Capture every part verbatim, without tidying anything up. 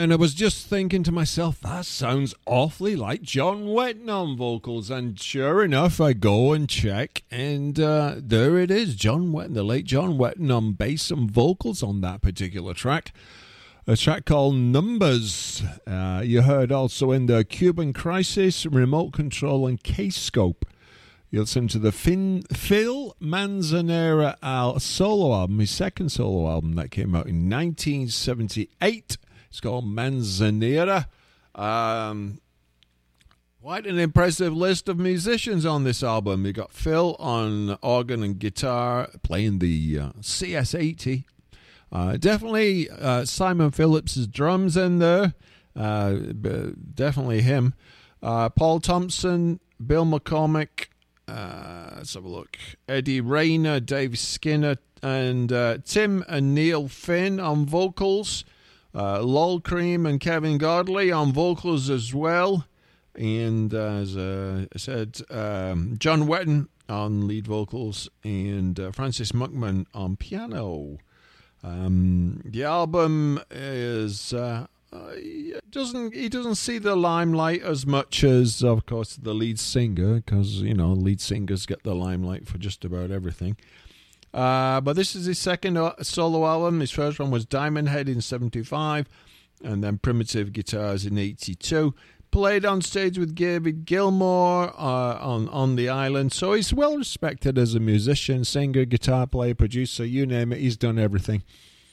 And I was just thinking to myself, that sounds awfully like John Wetton on vocals. And sure enough, I go and check, and uh, there it is, John Wetton, the late John Wetton on bass and vocals on that particular track. A track called Numbers. Uh, you heard also in the Cuban Crisis, Remote Control and Case Scope. You listen to the Fin- Phil Manzanera al- solo album, his second solo album that came out in nineteen seventy-eight. It's called Manzanera. Um, quite an impressive list of musicians on this album. You got Phil on organ and guitar, playing the uh, C S eighty. Uh, definitely uh, Simon Phillips' drums in there. Uh, definitely him. Uh, Paul Thompson, Bill McCormick. Uh, let's have a look. Eddie Rayner, Dave Skinner, and uh, Tim and Neil Finn on vocals. Uh, Lol Cream and Kevin Godley on vocals as well. And uh, as uh, I said, um, John Wetton on lead vocals and uh, Francis Muckman on piano. Um, the album is uh, uh, he doesn't he doesn't see the limelight as much as, of course, the lead singer, because you know lead singers get the limelight for just about everything. Uh, but this is his second solo album. His first one was Diamond Head in seventy-five, and then Primitive Guitars in eighty-two. Played on stage with David Gilmour uh, on, on the island. So he's well respected as a musician, singer, guitar player, producer, you name it. He's done everything.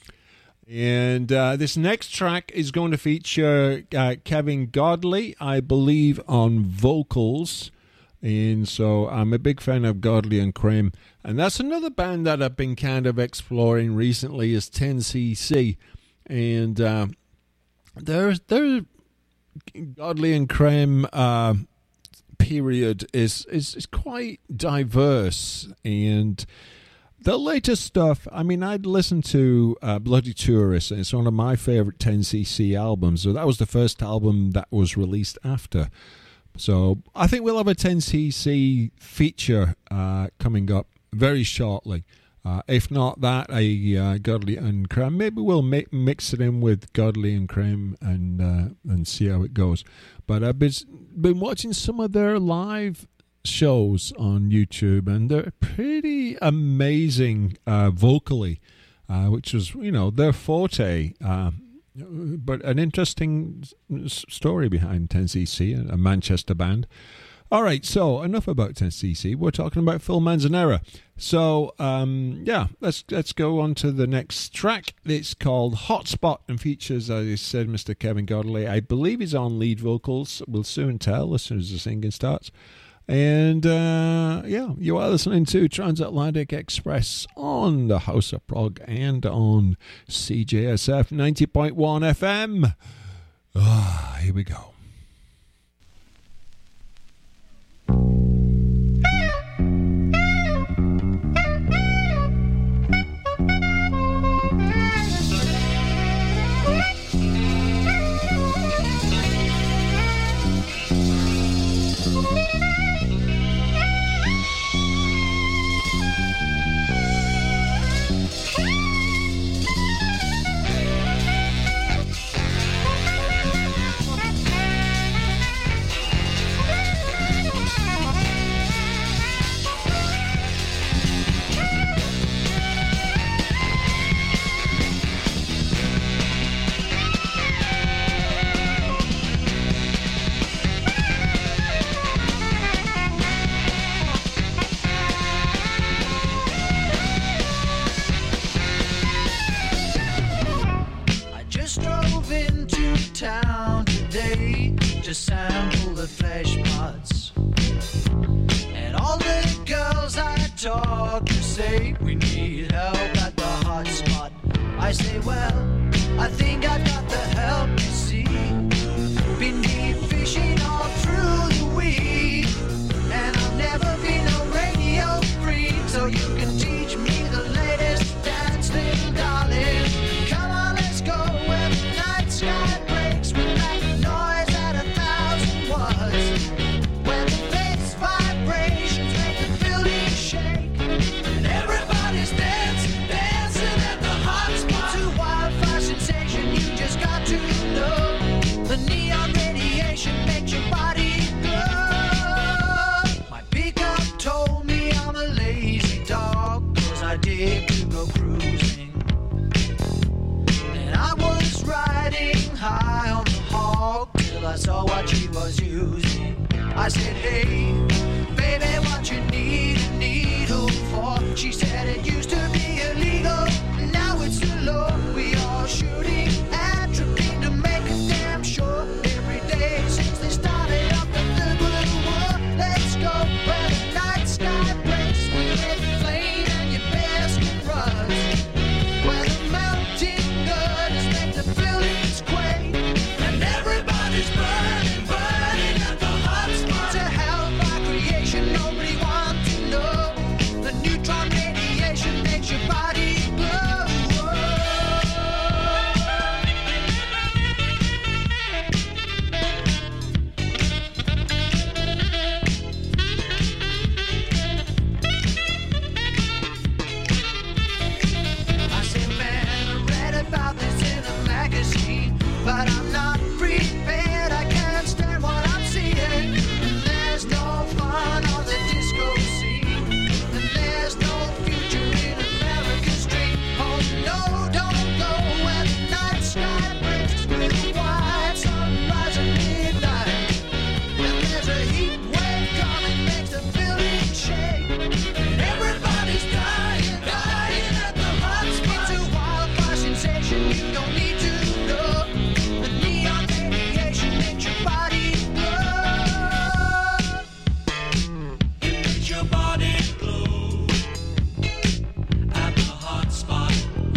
And uh, this next track is going to feature uh, Kevin Godley, I believe, on vocals. And so I'm a big fan of Godley and Creme. And that's another band that I've been kind of exploring recently is ten C C. And uh, there's their Godley and Creme uh, period is, is, is quite diverse. And the latest stuff, I mean, I'd listened to uh, Bloody Tourist, and it's one of my favorite ten C C albums. So that was the first album that was released after. So I think we'll have a ten C C feature uh, coming up very shortly. Uh, if not that, a uh, Godley and Creme. Maybe we'll mi- mix it in with Godley and Creme and uh, and see how it goes. But I've been, been watching some of their live shows on YouTube, and they're pretty amazing uh, vocally, uh, which was, you know, their forte. Uh, But an interesting story behind ten C C, a Manchester band. All right, so enough about ten C C. We're talking about Phil Manzanera. So, um, yeah, let's let's go on to the next track. It's called Hotspot and features, as I said, Mister Kevin Godley. I believe he's on lead vocals. We'll soon tell as soon as the singing starts. And, uh, yeah, you are listening to Transatlantic Express on the House of Prog and on C J S F ninety point one F M. Ah, here we go. To sample the flesh pots, and all the girls I talk to say we need help at the hot spot. I say, well, I think I've got the help, you see. Been deep fishing all through the week, and I've never been a radio freak, so you can teach me the latest dance, little darling. Come on, let's go where the night sky breaks with that noise at a thousand watts, where the bass vibrations make the building shake, and everybody's dancing, dancing at the hot spot. It's a wildfire sensation, you just got to know. said, hey, baby, what you need a needle for? She said it used to be illegal, now it's the law. We are shooting at trying to make it damn sure. Every day since they started up the third world war. Let's go where the night sky breaks with flame and your basket runs. Where the melting good is meant to buildings quake. And everybody's burning, burning at the hot spot. To hell by creation, nobody wants to know. The neutron radiation makes your body glow. I say, man, I read about this in a magazine, but I'm not prepared. I can't stand what I'm seeing. And there's no fun on the disco scene. And there's no future in America's dream. Oh no, don't go where the night sky breaks with a white sunrise at midnight. And there's a heat wave coming, makes the building shake. And everybody's dying, dying at the hot spot. It's a wildfire sensation you don't need to know. The neon radiation makes your body glow. It makes your body glow at the hot spot.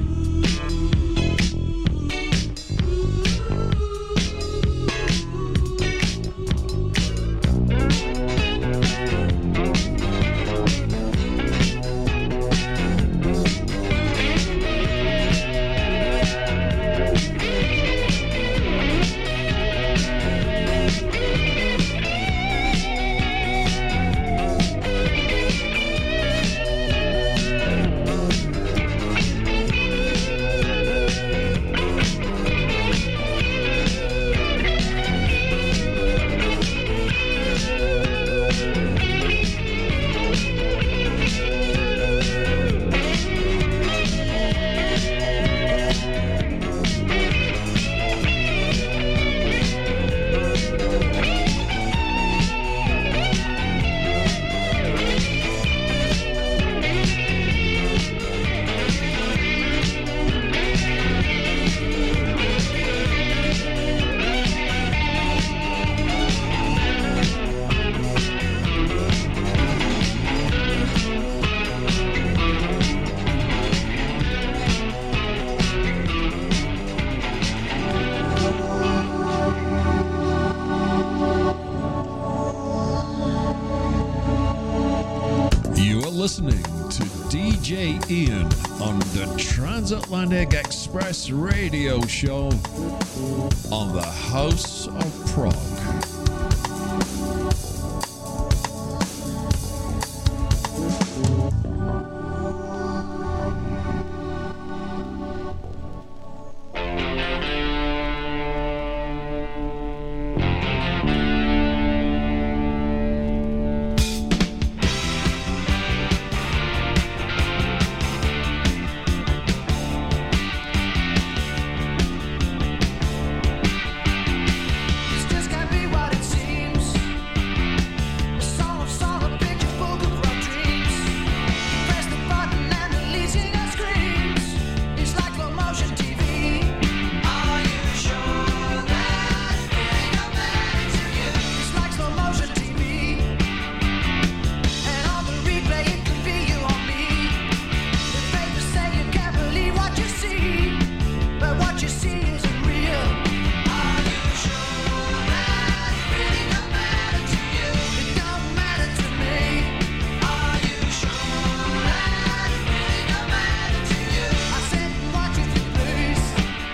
You are listening to D J Ian on the Transatlantic Express radio show on the House of Prague. This just can't be what it seems. A song of song, a picture book of our dreams. Press the button and the lead singer screams. It's like slow motion T V. Are you sure that feeling of that to you? It's like slow motion T V. And on the replay it could be you or me. The papers say you can't believe what you see, but what you see isn't real. Are you sure that feeling don't matter to you? It don't matter to me. Are you sure that feeling don't matter to you? I said, watch it, please.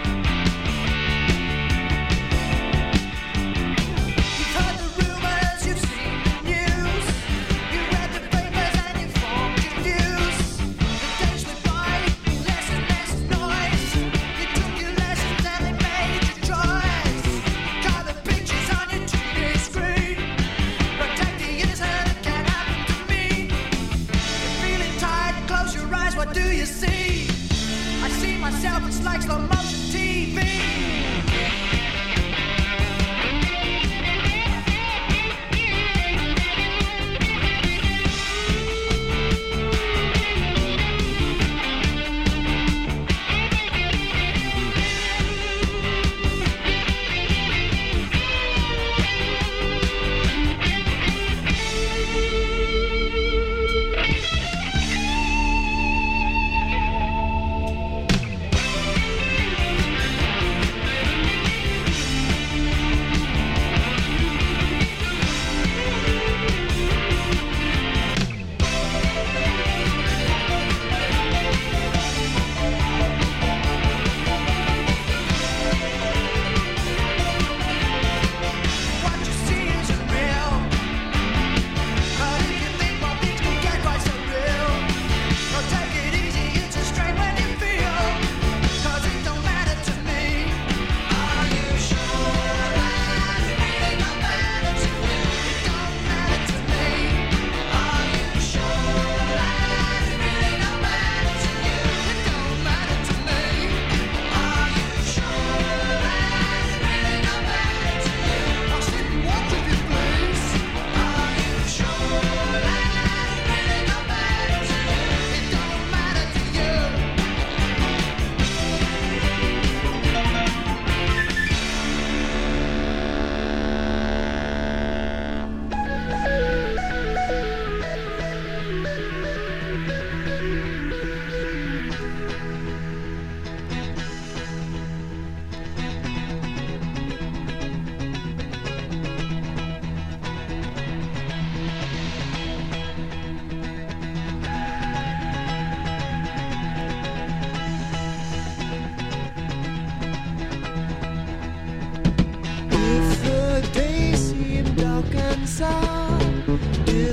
You've heard the rumors, you've seen the news. You read the papers and you formed your views. The days went by, less and less noise. You took your lessons and they made your choice. Color pictures on your T V screen. Protect the innocent, it can't happen to me. You're feeling tired, close your eyes, what do you see? I see myself, it's like slow motion T V.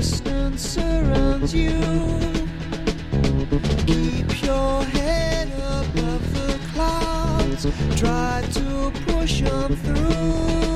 distance surrounds you. Keep your head above the clouds. Try to push on through.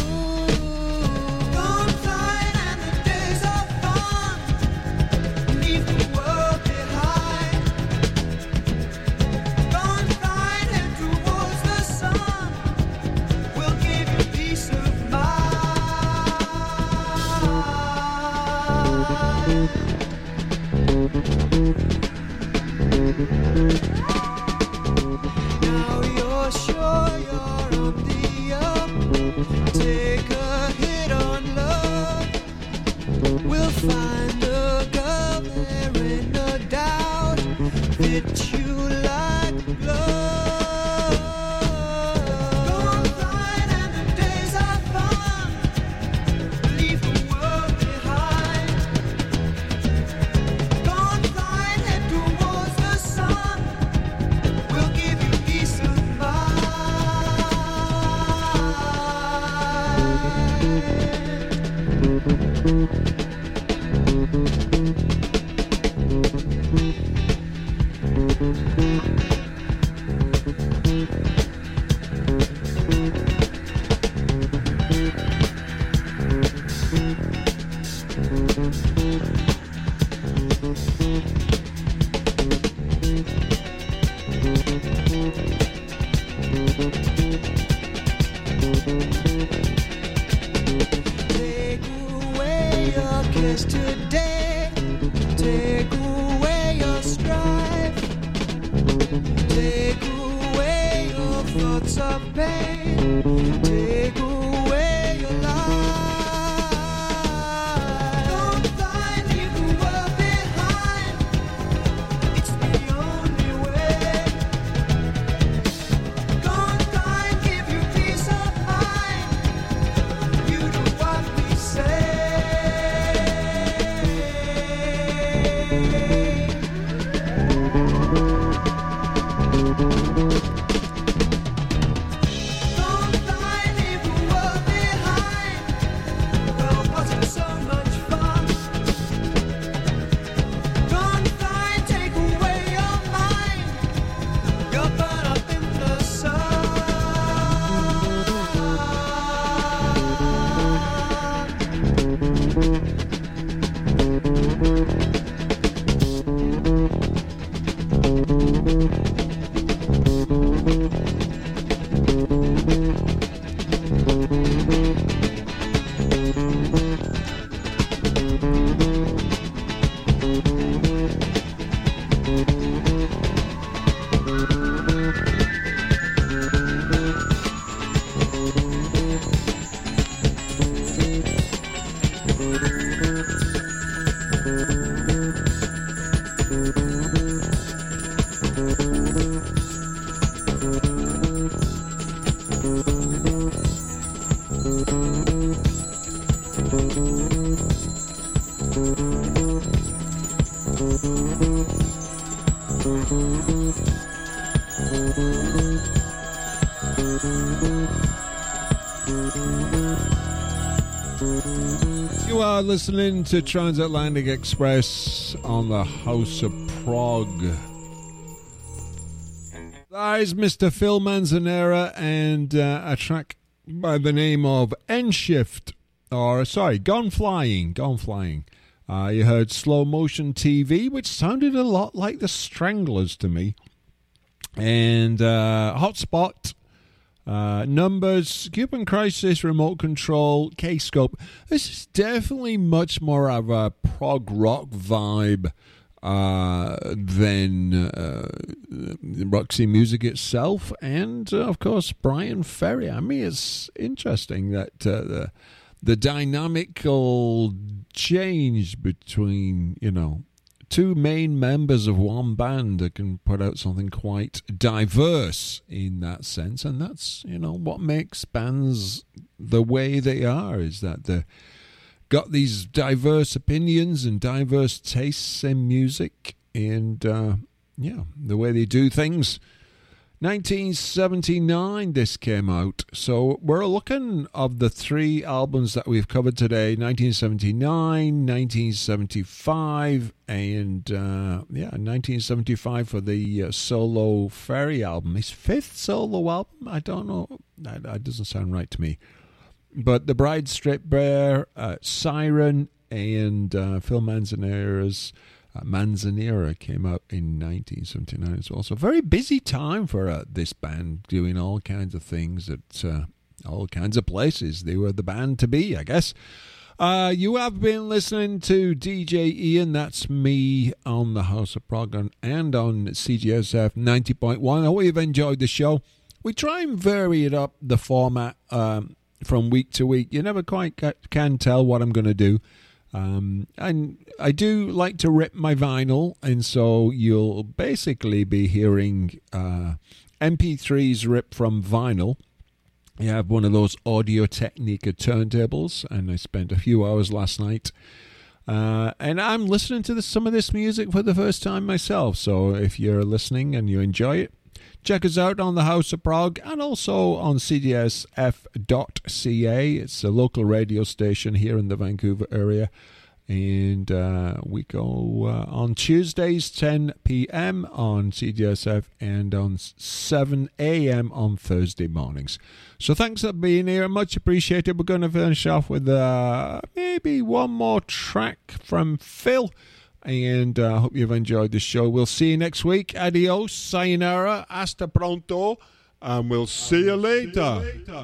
Now you're sure you're on the up. Take a hit on love. We'll find a girl, there ain't no doubt that you like love. Go fine and the days are fun. Leave the world behind. Go fine, head towards the sun. We'll give you peace of Take away your kiss today. Take away your strife. Take away your thoughts of pain. Take away your life. Don't find, leave the world behind. It's the only way. Don't find, give you peace of mind. You do what we say. Don't find, leave the world behind. Well, wasn't so much fun. Don't find, take away your mind. You'll burn up in the sun. You are listening to Transatlantic Express on the House of Prog. That is Mister Phil Manzanera and uh, a track by the name of N-Shift, or sorry, Gone Flying, Gone Flying. Uh, you heard Slow Motion T V, which sounded a lot like the Stranglers to me. And uh, Hotspot, uh, Numbers, Cuban Crisis, Remote Control, K-Scope. This is definitely much more of a prog rock vibe uh, than uh, Roxy Music itself. And, uh, of course, Brian Ferry. I mean, it's interesting that uh, the, the dynamical change between, you know, two main members of one band that can put out something quite diverse in that sense. And that's, you know, what makes bands the way they are, is that they've got these diverse opinions and diverse tastes in music. And, uh, yeah, the way they do things nineteen seventy-nine this came out. So we're looking of the three albums that we've covered today, nineteen seventy-nine, nineteen seventy-five, and uh, yeah, nineteen seventy-five for the uh, Solo Ferry album. His fifth solo album? I don't know. That, that doesn't sound right to me. But The Bride Strip Bear, uh, Siren, and uh, Phil Manzanera's Uh, Manzanera came out in nineteen seventy-nine as well. So very busy time for uh, this band, doing all kinds of things at uh, all kinds of places. They were the band to be, I guess. Uh, you have been listening to D J Ian. That's me on the House of Prog and on C G S F ninety point one. I hope you've enjoyed the show. We try and vary it up, the format, um, from week to week. You never quite can tell what I'm going to do. Um, and I do like to rip my vinyl, and so you'll basically be hearing uh, M P threes ripped from vinyl. You have one of those Audio Technica turntables, and I spent a few hours last night. Uh, and I'm listening to this, some of this music for the first time myself, so if you're listening and you enjoy it, check us out on the House of Prog and also on C D S F dot C A. It's a local radio station here in the Vancouver area. And uh, we go uh, on Tuesdays, ten p.m. on C D S F and on seven a.m. on Thursday mornings. So thanks for being here. Much appreciated. We're going to finish off with uh, maybe one more track from Phil. And I uh, hope you've enjoyed the show. We'll see you next week. Adios, sayonara, hasta pronto, and we'll see you later. See you later.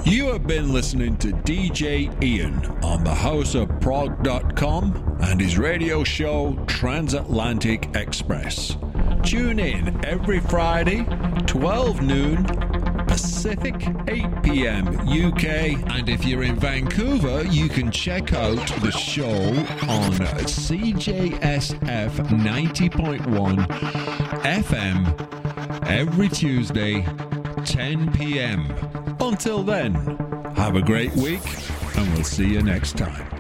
You have been listening to D J Ian on the house of prog dot com and his radio show Transatlantic Express. Tune in every Friday, twelve noon Pacific, eight p.m. U K. And if you're in Vancouver, you can check out the show on C J S F ninety point one F M every Tuesday, ten p.m. Until then, have a great week, and we'll see you next time.